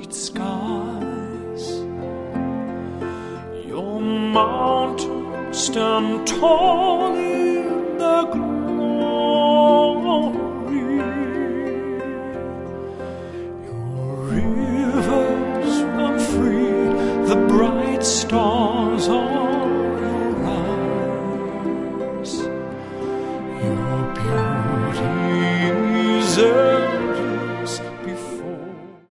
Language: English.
night skies. Your mountains stand tall in the glory. Your rivers run free, the bright stars are your eyes. Your beauty is